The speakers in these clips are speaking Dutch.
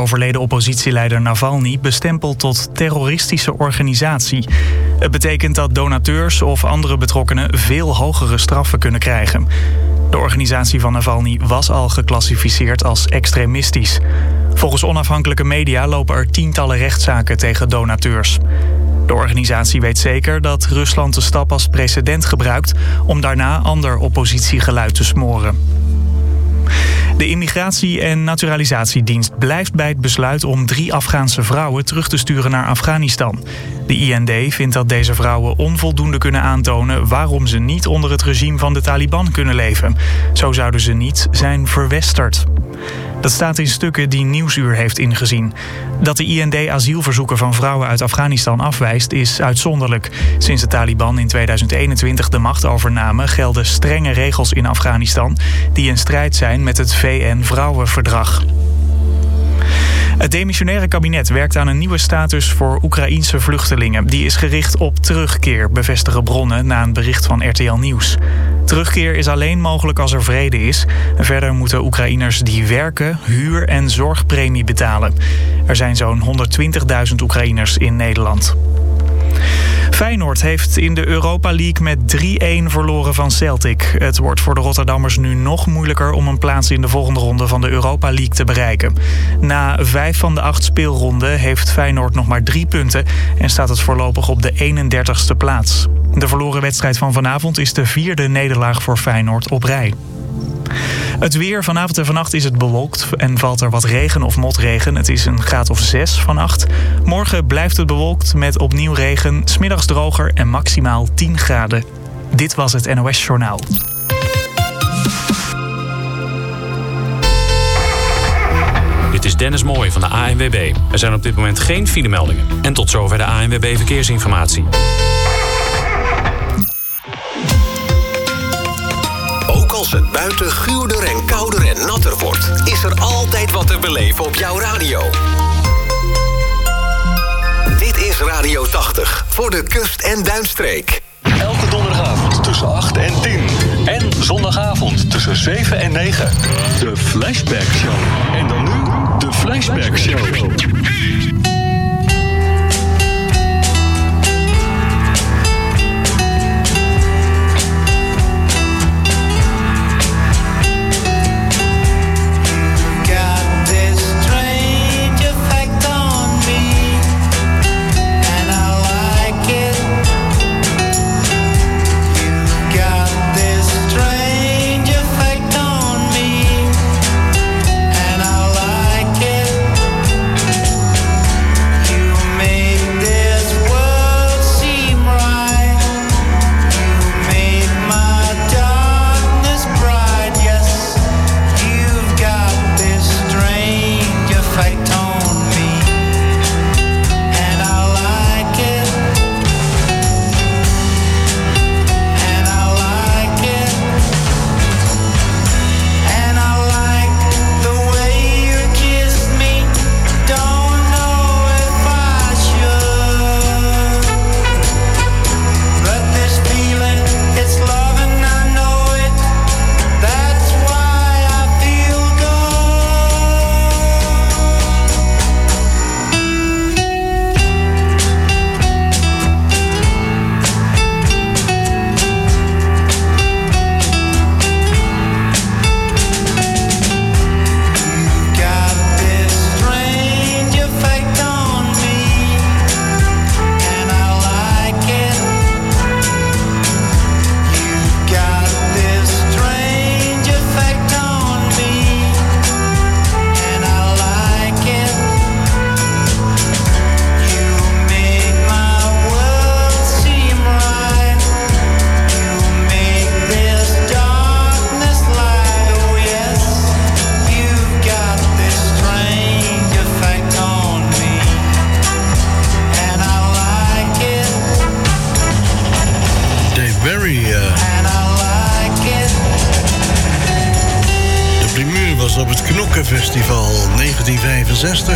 overleden oppositieleider Navalny bestempeld tot terroristische organisatie. Het betekent dat donateurs of andere betrokkenen veel hogere straffen kunnen krijgen. De organisatie van Navalny was al geclassificeerd als extremistisch. Volgens onafhankelijke media lopen er tientallen rechtszaken tegen donateurs. De organisatie weet zeker dat Rusland de stap als precedent gebruikt om daarna ander oppositiegeluid te smoren. De Immigratie- en Naturalisatiedienst blijft bij het besluit om 3 Afghaanse vrouwen terug te sturen naar Afghanistan. De IND vindt dat deze vrouwen onvoldoende kunnen aantonen waarom ze niet onder het regime van de Taliban kunnen leven. Zo zouden ze niet zijn verwesterd. Dat staat in stukken die Nieuwsuur heeft ingezien. Dat de IND asielverzoeken van vrouwen uit Afghanistan afwijst is uitzonderlijk. Sinds de Taliban in 2021 de macht overnamen gelden strenge regels in Afghanistan die in strijd zijn met het VN-vrouwenverdrag. Het demissionaire kabinet werkt aan een nieuwe status voor Oekraïense vluchtelingen. Die is gericht op terugkeer, bevestigen bronnen na een bericht van RTL Nieuws. Terugkeer is alleen mogelijk als er vrede is. Verder moeten Oekraïners die werken, huur- en zorgpremie betalen. Er zijn zo'n 120.000 Oekraïners in Nederland. Feyenoord heeft in de Europa League met 3-1 verloren van Celtic. Het wordt voor de Rotterdammers nu nog moeilijker om een plaats in de volgende ronde van de Europa League te bereiken. Na 5 van de 8 speelronden heeft Feyenoord nog maar 3 punten en staat het voorlopig op de 31ste plaats. De verloren wedstrijd van vanavond is de 4e nederlaag voor Feyenoord op rij. Het weer. Vanavond en vannacht is het bewolkt en valt er wat regen of motregen. Het is een graad of 6 van 8. Morgen blijft het bewolkt met opnieuw regen, 's middags droger en maximaal 10 graden. Dit was het NOS Journaal. Dit is Dennis Mooij van de ANWB. Er zijn op dit moment geen filemeldingen. En tot zover de ANWB Verkeersinformatie. Als het buiten guurder en kouder en natter wordt, is er altijd wat te beleven op jouw radio. Dit is Radio 80 voor de kust- en duinstreek. Elke donderdagavond tussen 8 en 10. En zondagavond tussen 7 en 9. De Flashback Show. En dan nu de Flashback Show. op het Knokkenfestival 1965.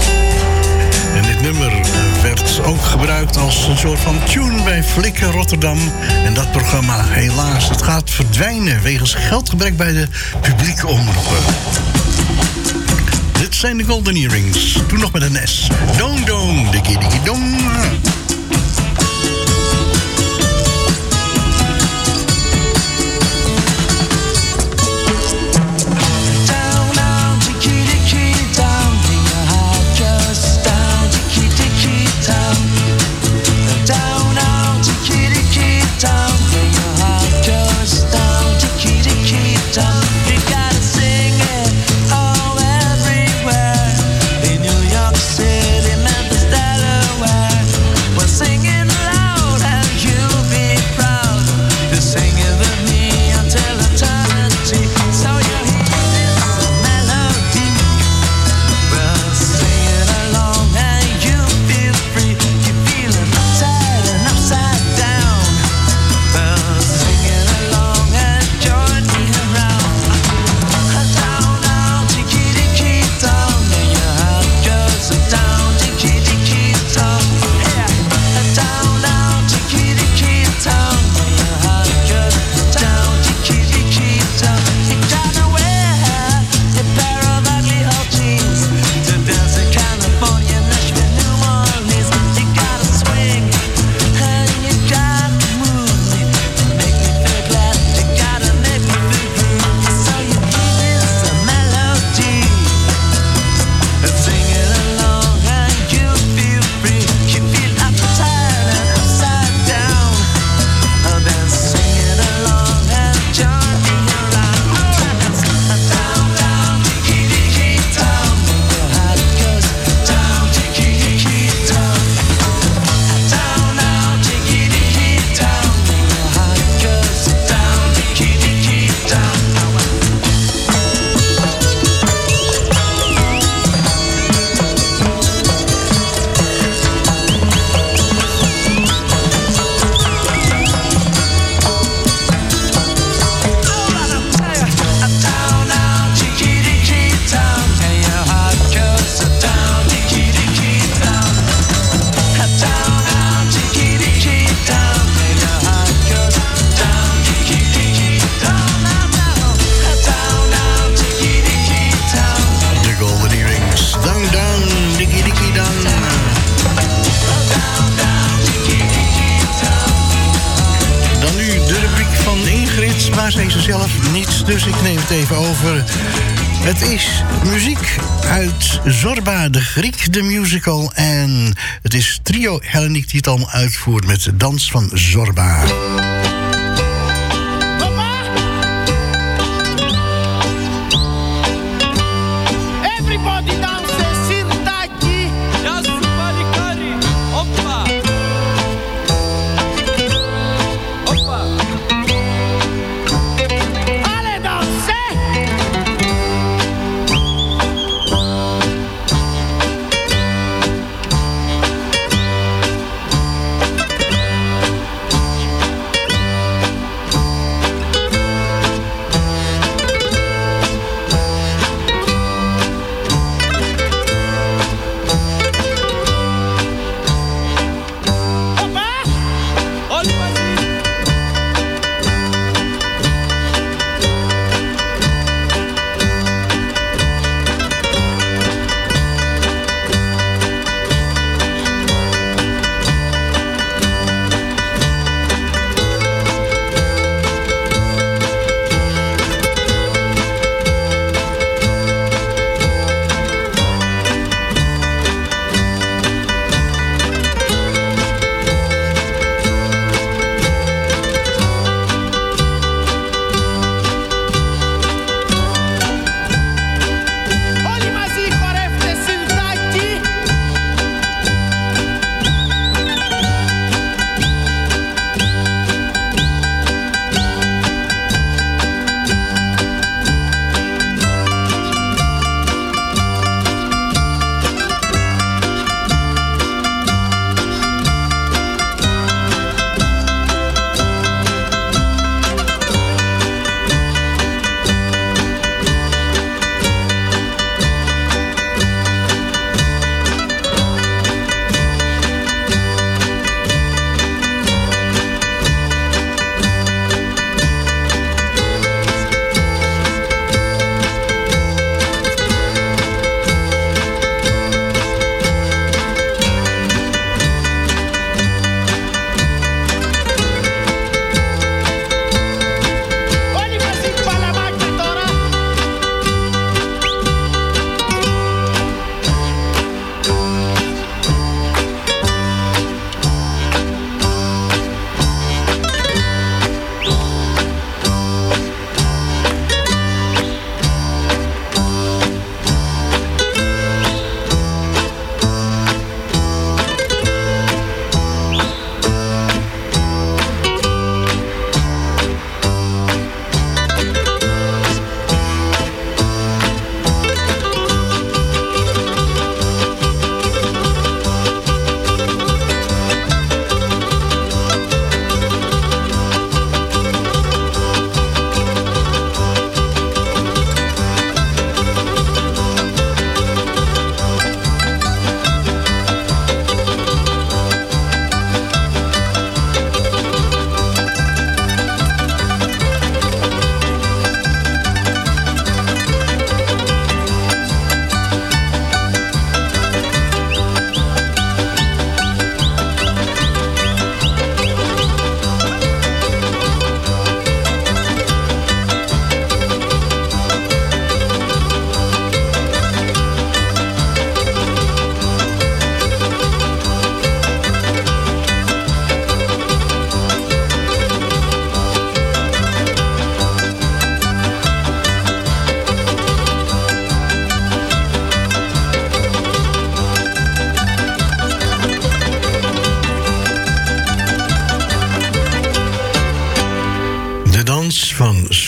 En dit nummer werd ook gebruikt als een soort van tune bij Flikker Rotterdam. En dat programma, helaas, het gaat verdwijnen wegens geldgebrek bij de publieke omroepen. Dit zijn de Golden Earrings. Toen nog met een S. Dong dong, dikkie dikkie dong. Dus ik neem het even over. Het is muziek uit Zorba, de Griek, de musical. En het is trio Helleniek die het allemaal uitvoert met de dans van Zorba. Everybody dance, sirtaki. Ja, supalikari. Hoppa. Hoppa.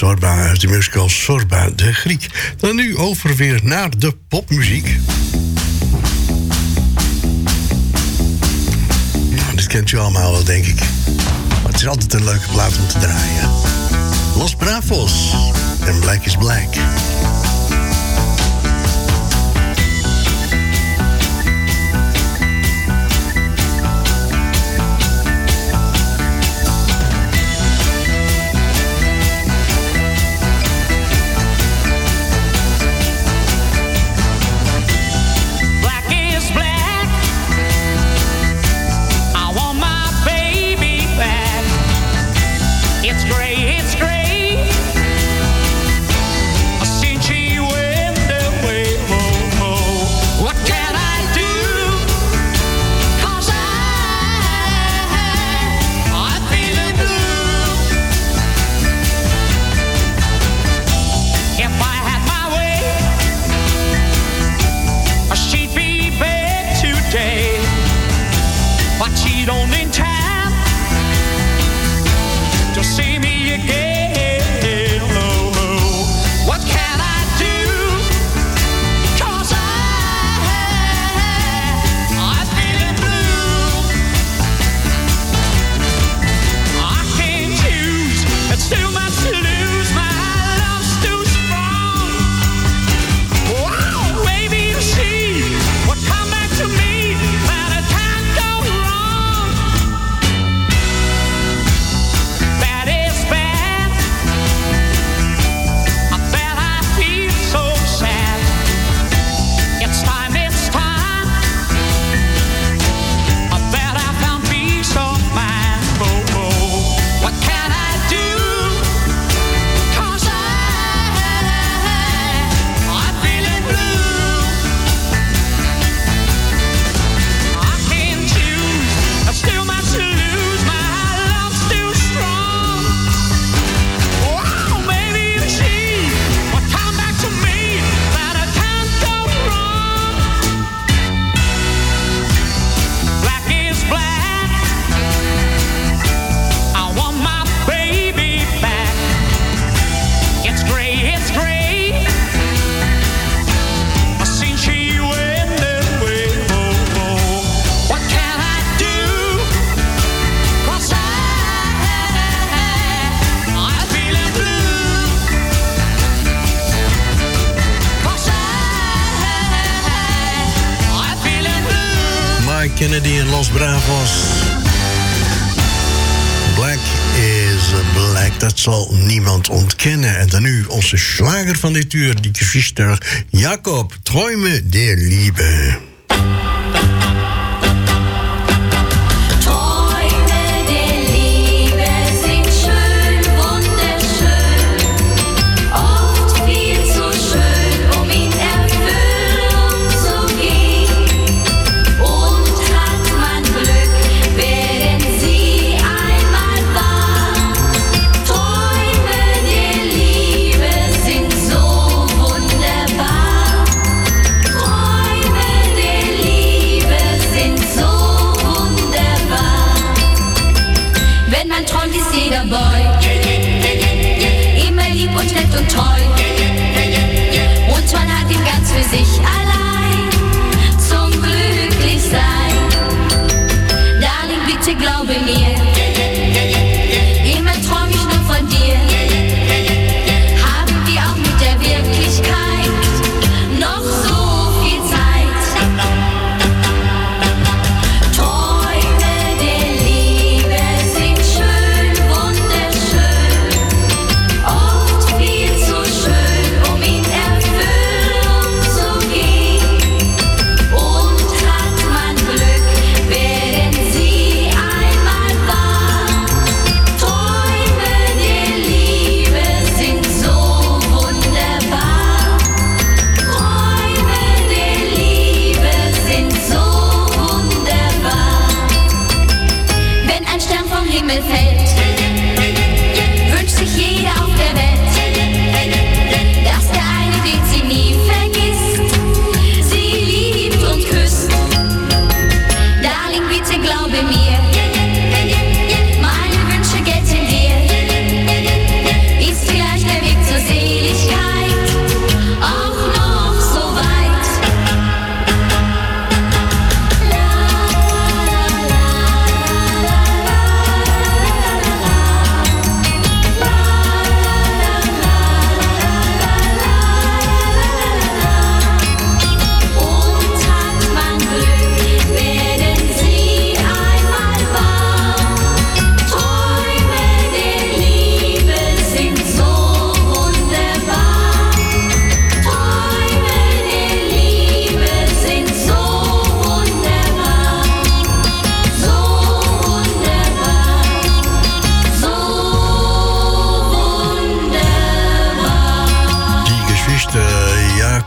Zorba uit de musical Zorba de Griek. Dan nu over weer naar de popmuziek. Nou, dit kent u allemaal wel, denk ik. Maar het is altijd een leuke plaat om te draaien. Los Bravos en Black is Black. It's great. Since she went away, what can I do? 'Cause I'm feeling blue. If I had my way, she'd be back today, but she don't in time to see me again. What can I do? 'Cause I'm feeling blue. I can't choose, it's too much to lose. My love's too strong. Wow, maybe she would come back to me, but it can't go wrong. Bad is bad. I bet I feel so sad. It's time. I bet I found peace of mind. What can I do? 'Cause I'm feeling blue. I can't choose, it's too much to lose. My love's too strong. Wow, maybe she would come back to me, but it can't go wrong. Black is black. I want my baby back. It's gray. Since she went away, what can I do? 'Cause I'm feeling blue. 'Cause I'm feeling blue. Mike Kennedy en Los Bravos. Black is Black, dat zal niemand ontkennen. En dan nu onze slager van dit uur, die Geschwister Jacob, Träume der Liebe. Träume der Liebe sind schön, wunderschön, oft viel zu schön, in Erfüllung zu gehen. Und hat man Glück, werden sie einmal wahr. Träume der Liebe sind so wunderbar. Träume der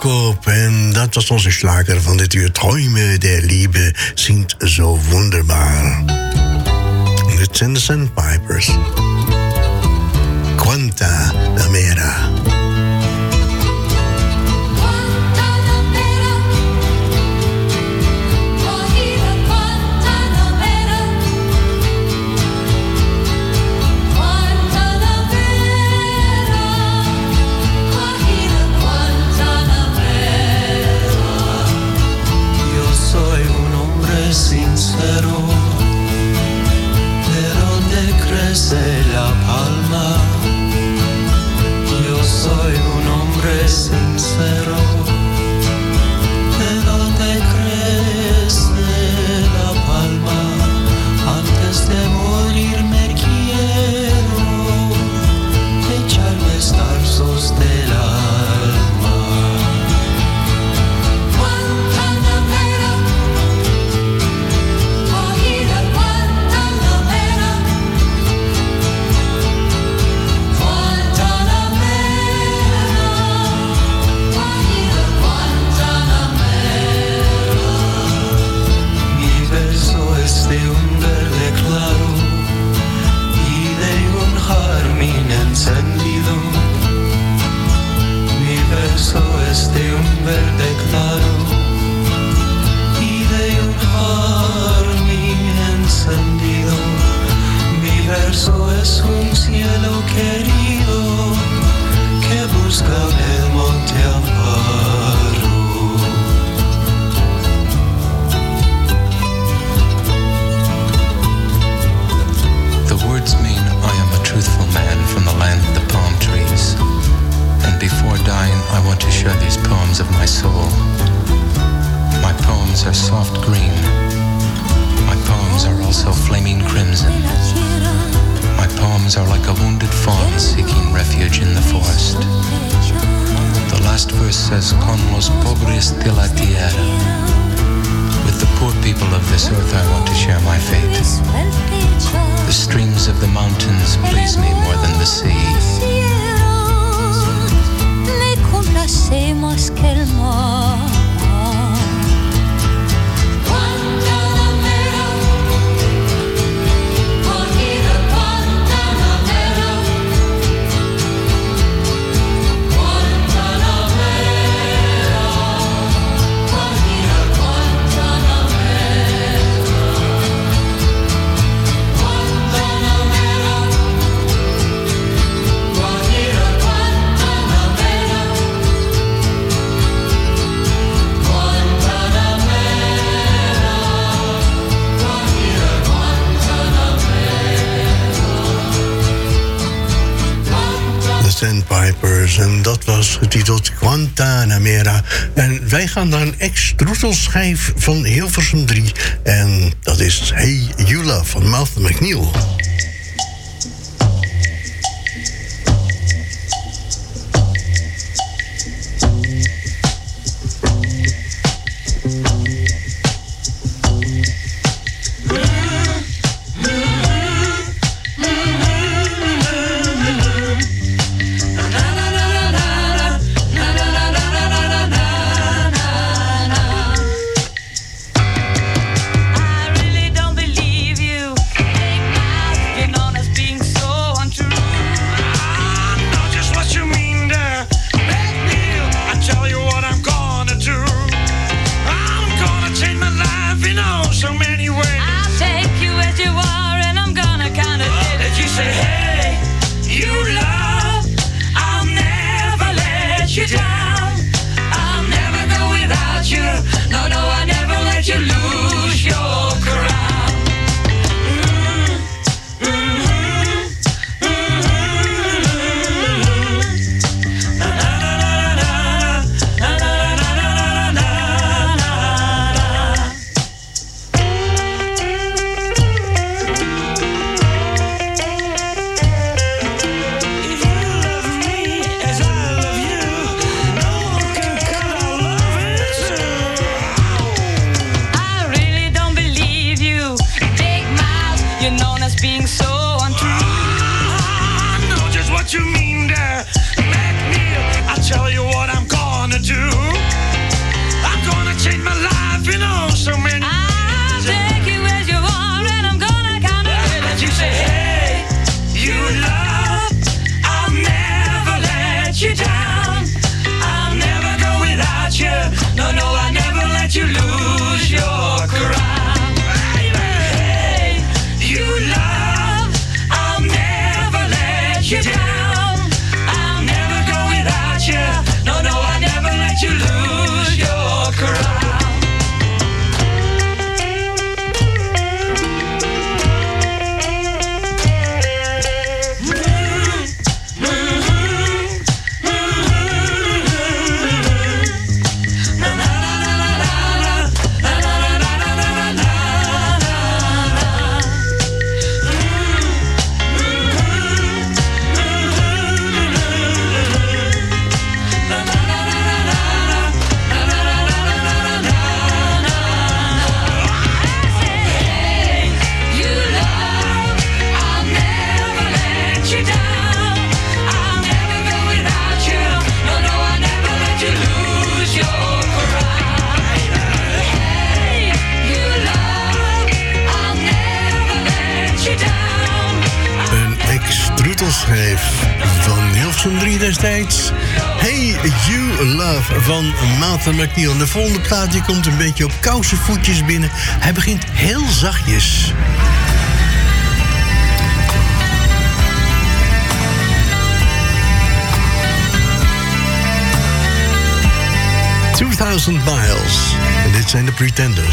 Jacob. En dat was onze slager van dit uur. Träume der Liebe sind so wunderbar. Dit zijn de Sandpipers. Guantanamera. Sincero, de donde crece la palma. Yo soy un hombre sincero, de donde crece la palma. Antes de morir me quiero echarme zarzos del alma. De un verde claro y de un jardín encendido. Mi verso es de un verde claro y de un jardín encendido. Mi verso es un cielo querido que busca en el monte Amparo. Words mean I am a truthful man from the land of the palm trees. And before dying, I want to share these poems of my soul. My poems are soft green. My poems are also flaming crimson. My poems are like a wounded fawn seeking refuge in the forest. The last verse says, Con los pobres de la tierra. With the poor people of this earth, I want to share my fate. The streams of the mountains please me more than the sea. Me complace más que el mar. Sandpipers. En dat was getiteld Guantanamera. En wij gaan naar een ex-troetelschijf van Hilversum 3. En dat is Hey You Love van Martha McNeil. being so untrue. I know just what you mean there, McNeil. I'll tell you what I'm gonna do. schreef van Hilversum 3 destijds. Hey You Love van Martha McNeil. En de volgende plaat die komt een beetje op kouse voetjes binnen. Hij begint heel zachtjes. ...2000 Miles. En dit zijn de Pretenders.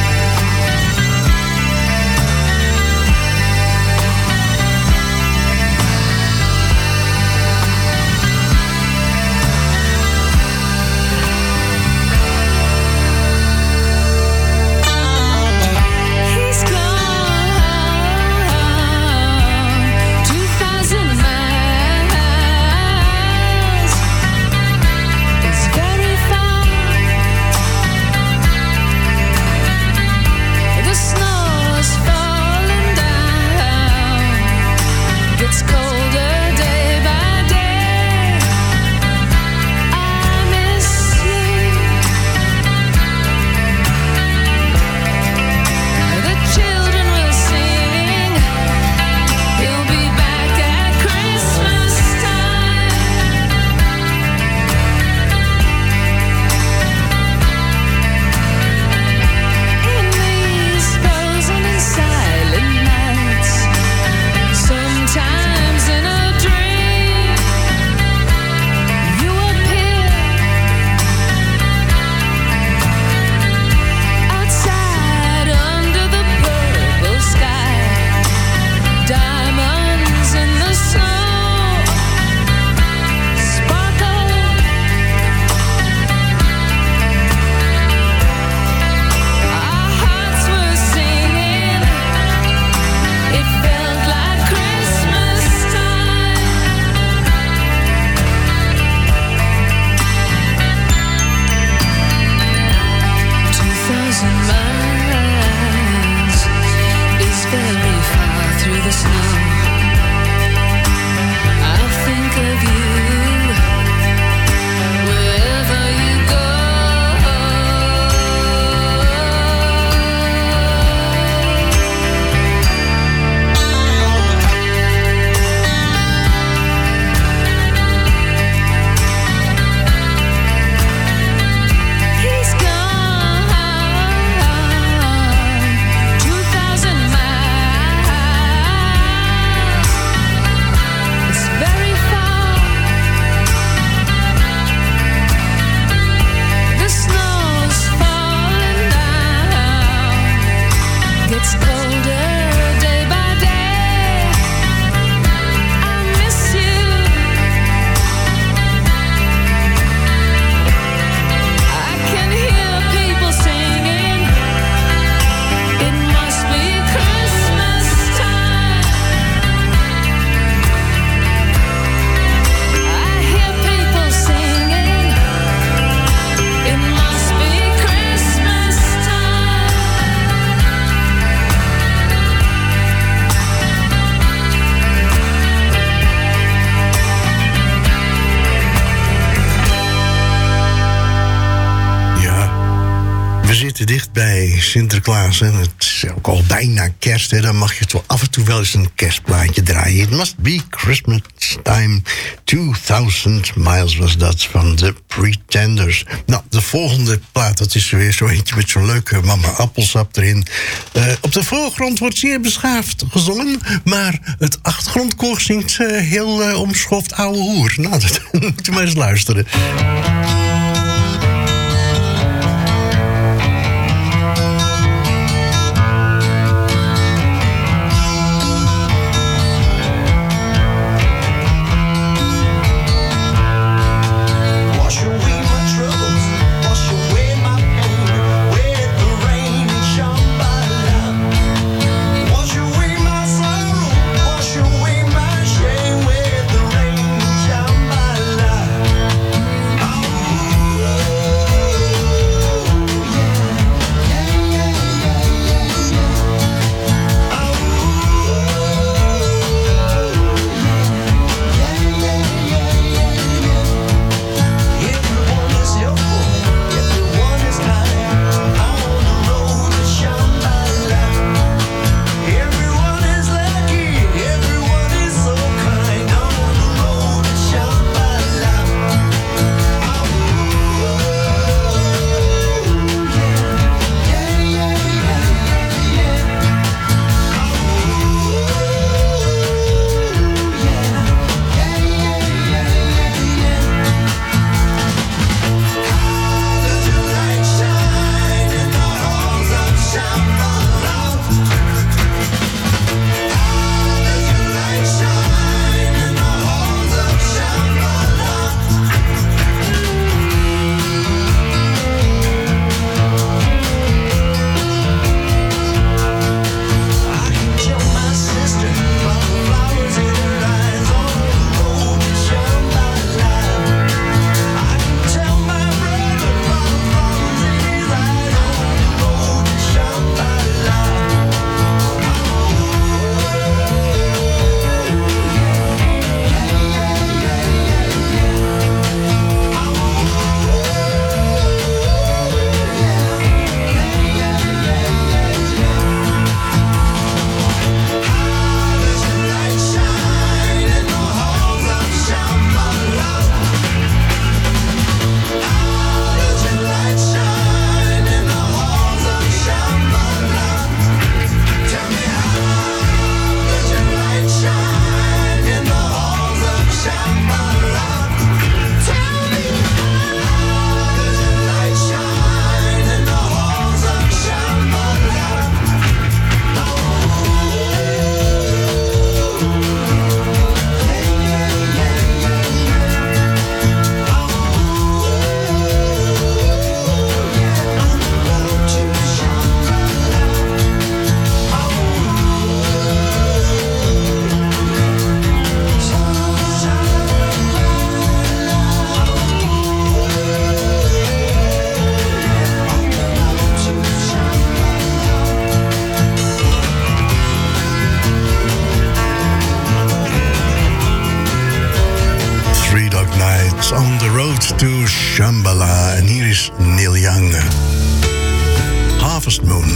Dicht bij Sinterklaas. En het is ook al bijna kerst. Hè. Dan mag je toch af en toe wel eens een kerstplaatje draaien. It must be Christmas time. 2000 Miles was dat van de Pretenders. Nou, de volgende plaat, dat is weer zo eentje met zo'n leuke mama appelsap erin. Op de voorgrond wordt zeer beschaafd gezongen. Maar het achtergrondkoor zingt heel omschoft ouwe hoer. Nou, dat moet u maar eens luisteren. Oh to Shambhala. En hier is Neil Young. Harvest Moon.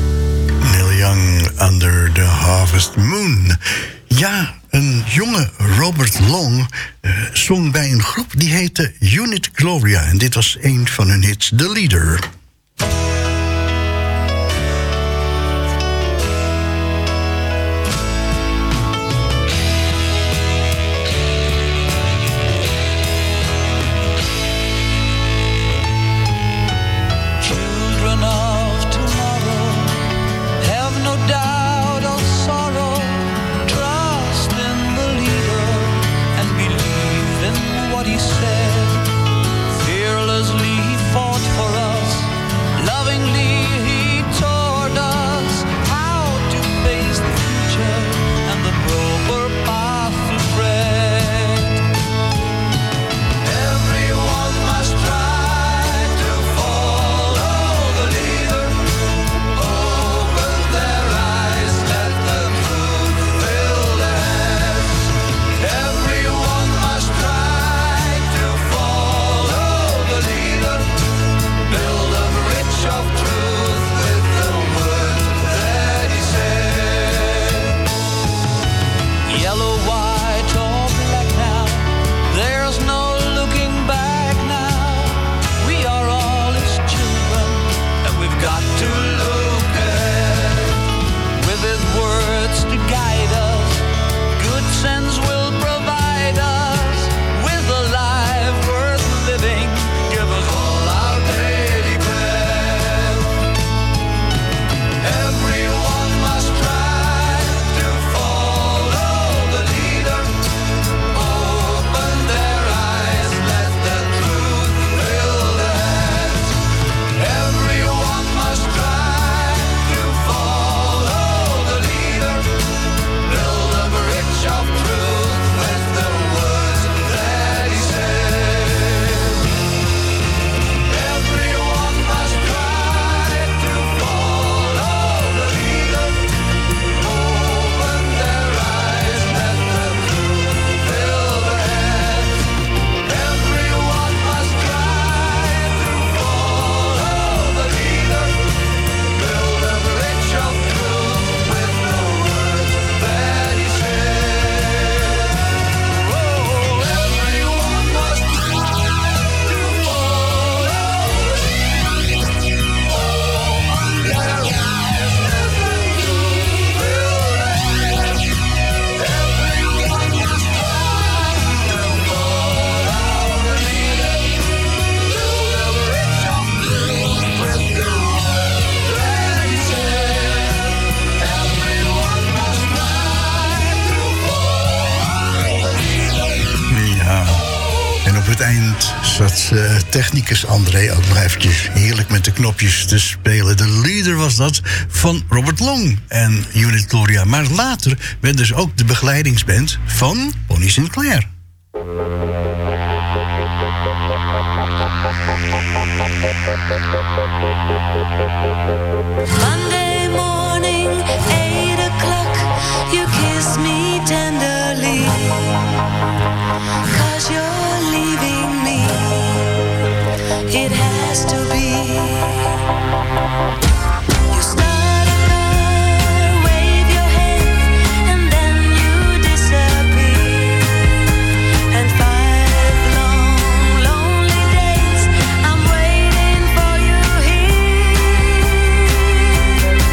Harvest Moon. Ja, een jonge Robert Long zong bij een groep die heette Unit Gloria. En dit was een van hun hits, The Leader. Zat technicus André ook nog eventjes heerlijk met de knopjes te spelen. De Leader was dat van Robert Long en Unit Gloria. Maar later werd dus ook de begeleidingsband van Bonnie Sinclair. Monday morning, 8 o'clock, you kiss me tenderly, 'cause you're leaving me, it has to be. You start a car, wave your hand, and then you disappear. And 5 long, lonely days, I'm waiting for you here.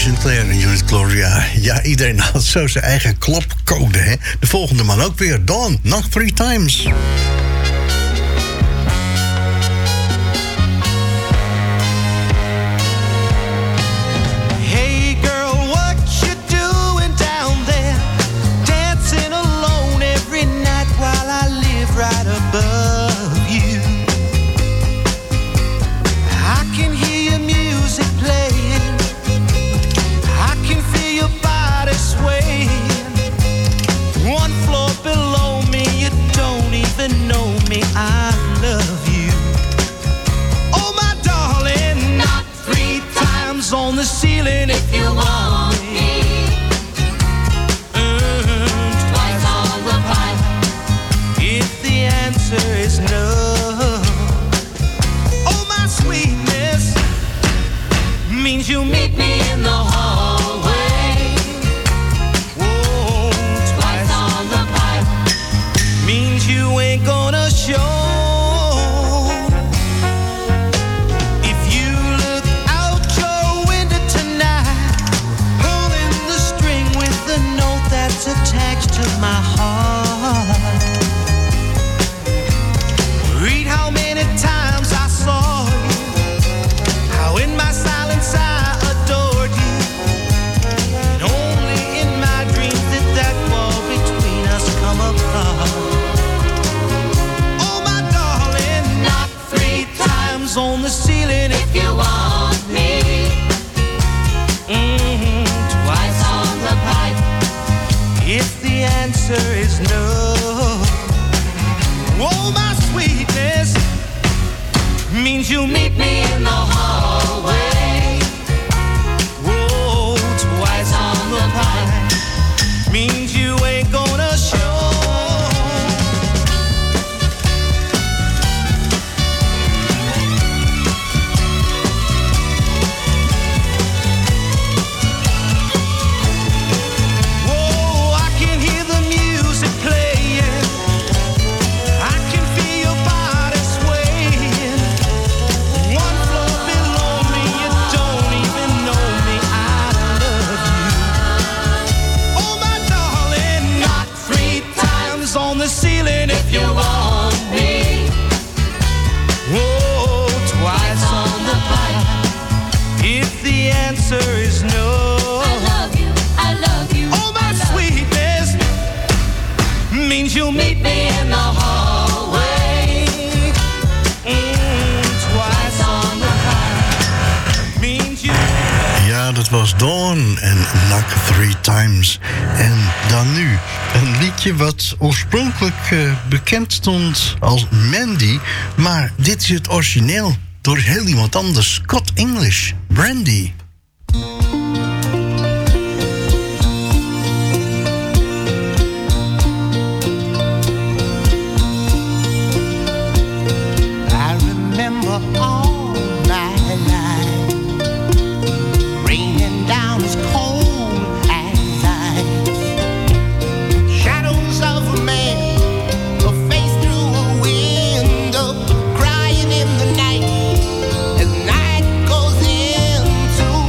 Sinclair en Unit Gloria. Ja, iedereen had zo zijn eigen klopcode, hè. De volgende man ook weer. Dawn, Knock 3 Times. Right above you, I can hear your music playing, I can feel your body swaying. One floor below me, you don't even know me, I love you. Oh my darling, knock 3 times on the ceiling if you want me. Twice on the pipe if the answer is no. Oh, my sweetness means you meet me in the hallway. Whoa, twice on the pipe means you ain't gonna show. If you look out your window tonight, pulling the string with the note that's attached to my heart. Read how many times I saw you, how in my silence I adored you, and only in my dreams did that wall between us come apart. Oh my darling, knock 3 times on the ceiling if you want me. Twice on the pipe if the answer is no. Oh, my sweetness means you meet me in the hallway. Whoa, twice on the pipe means you ain't gonna show. Ceiling if you want me. Whoa, twice on the pipe if the answer is no. I love you, oh my sweetness means you'll meet me in the hallway. Twice on the pipe means you. Ja, dat was Dawn en Knock 3 Times. En dan nu een liedje wat oorspronkelijk bekend stond als Mandy. Maar dit is het origineel door heel iemand anders. Scott English, Brandy. I remember all my life raining down as cold as ice. Shadows of a man, a face through a window, crying in the night as night goes into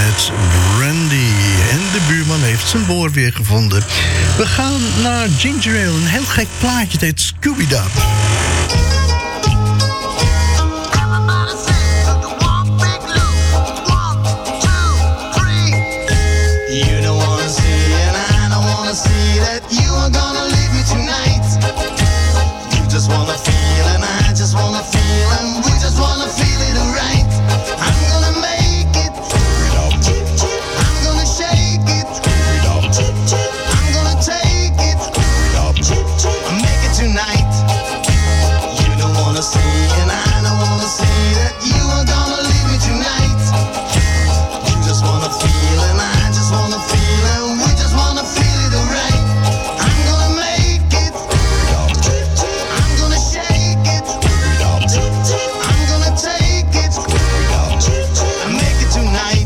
met Brandy. En de buurman heeft zijn boor weer gevonden. We gaan naar Ginger Ale, een heel gek plaatje, het heet Scooby-Doo. See that you are gonna leave me tonight. You just wanna feel and I just wanna feel and we just wanna feel it right. I'm gonna make it. I'm gonna shake it. I'm gonna take it. I'll make it tonight. You don't wanna see and I don't wanna see that you are gonna leave me tonight. You just wanna feel and I just wanna feel and we just wanna feel right. I'm gonna make it. I'm gonna shake it. I'm gonna take it. I'll make it tonight.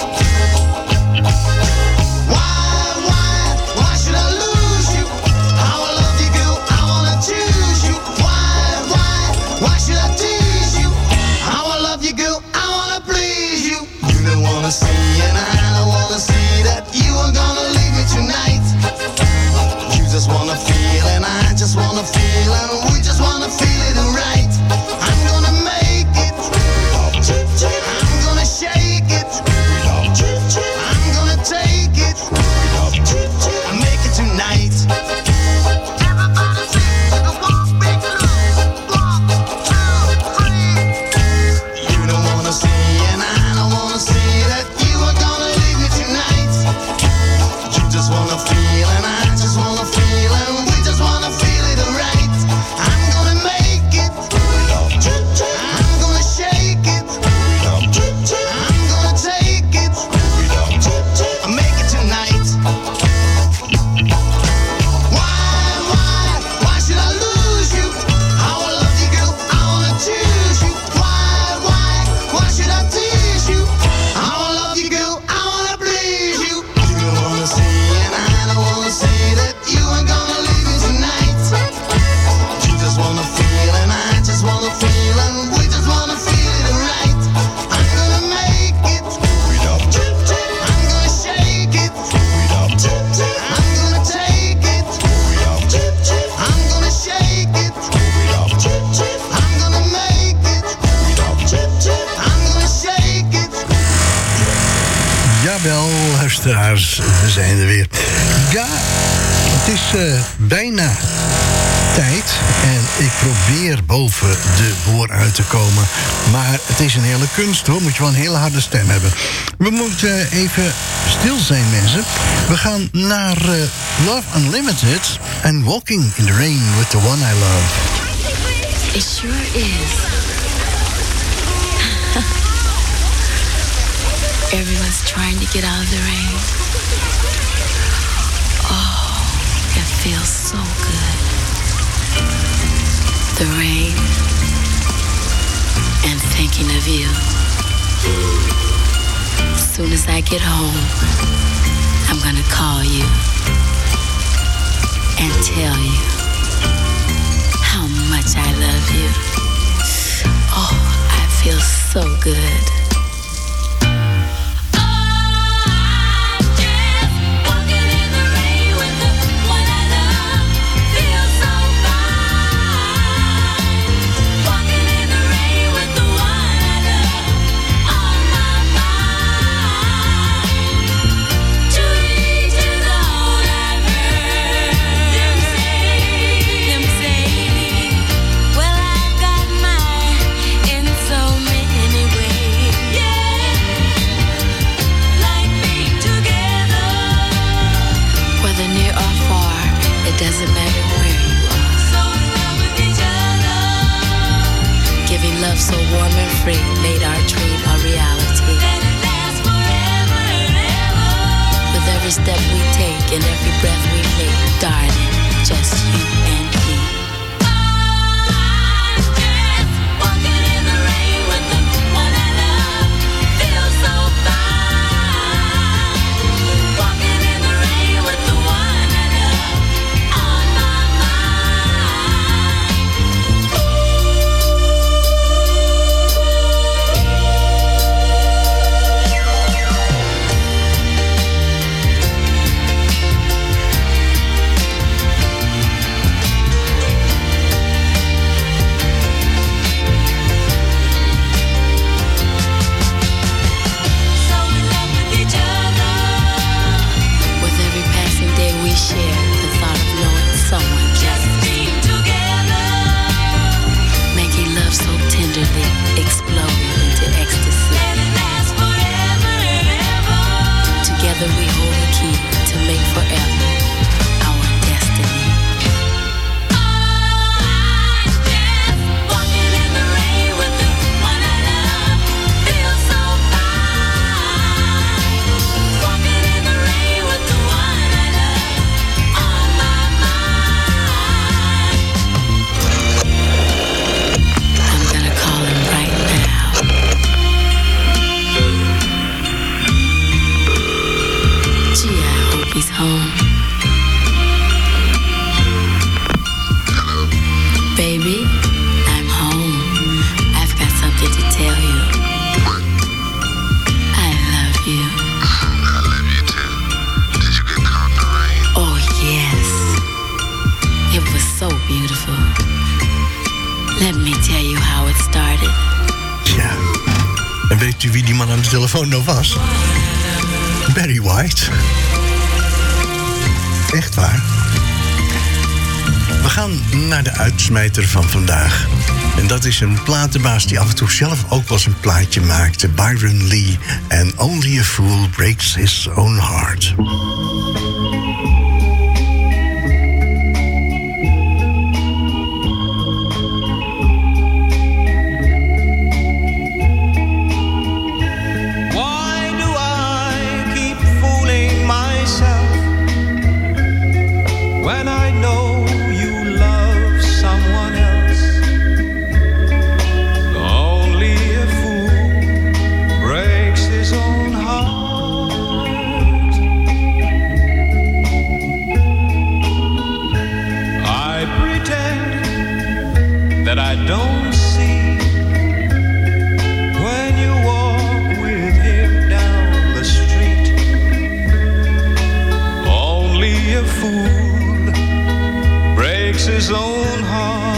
Why should I lose you? How I love you, girl, I wanna choose you. Why should I tease you? How I love you, girl, I wanna please you. You don't wanna see and I don't wanna see that you are gonna leave me tonight. Just wanna feel and I just wanna feel and we just wanna feel it right. I'm gonna make it. I'm gonna shake it. I'm gonna take it. I'll make it tonight. Everybody sing to the one big blues. 1, 2, 3. You don't wanna see and I don't wanna see that you are gonna leave me tonight. You just wanna feel and I just wanna feel and we just wanna feel it right. I'm gonna make it. I'm gonna shake it. I'm gonna take it. I'll make it tonight. Why should I lose you? How I love you, girl, I wanna choose you. Why should I tease you? How I love you, girl, I wanna please you. You don't wanna see and I don't wanna see that you ain't gonna leave me tonight. You just wanna feel and I just wanna feel and we just wanna feel it right. I'm gonna make it. I'm gonna shake it. I'm gonna take it. I'm gonna shake it. I'm gonna make it. I'm gonna shake it. Jawel, luisteraars, we zijn er weer. Ja, het is bijna tijd en ik probeer boven de boor uit te komen. Maar het is een hele kunst hoor, moet je wel een hele harde stem hebben. We moeten even stil zijn mensen. We gaan naar Love Unlimited en Walking in the Rain with the One I Love. It sure is. Everyone's trying to get out of the rain. Oh, it feels so good. The rain and thinking of you. As soon as I get home, I'm gonna call you and tell you how much I love you. Oh, I feel so good. Doesn't matter where you are. So in love with each other. Giving love so warm and free made our dream a reality. Let it last forever and ever. With every step we take and every breath we make, darling, just you and me. I'm just walking in the rain with the one I love. Feel so fine. Walking in the rain with the one I love. Together we hold the key to make forever our destiny. Walking in the rain with the one I love feels so fine. Walking in the rain with the one I love on my mind. I'm gonna call him right now. Gee, I hope he's home. Hello? Baby, I'm home. I've got something to tell you. What? I love you. I love you too. Did you get caught in the rain? Oh, yes. It was so beautiful. Let me tell you how it started. Ja. En weet u wie die man aan de telefoon nou was? Barry White. Echt waar. We gaan naar de uitsmijter van vandaag. En dat is een platenbaas die af en toe zelf ook wel eens een plaatje maakte. Byron Lee. And Only a Fool Breaks His Own Heart. Why do I keep fooling myself when I know you love someone else? Only a fool breaks his own heart. I pretend that I don't see when you walk with him down the street. Only a fool breaks his own heart.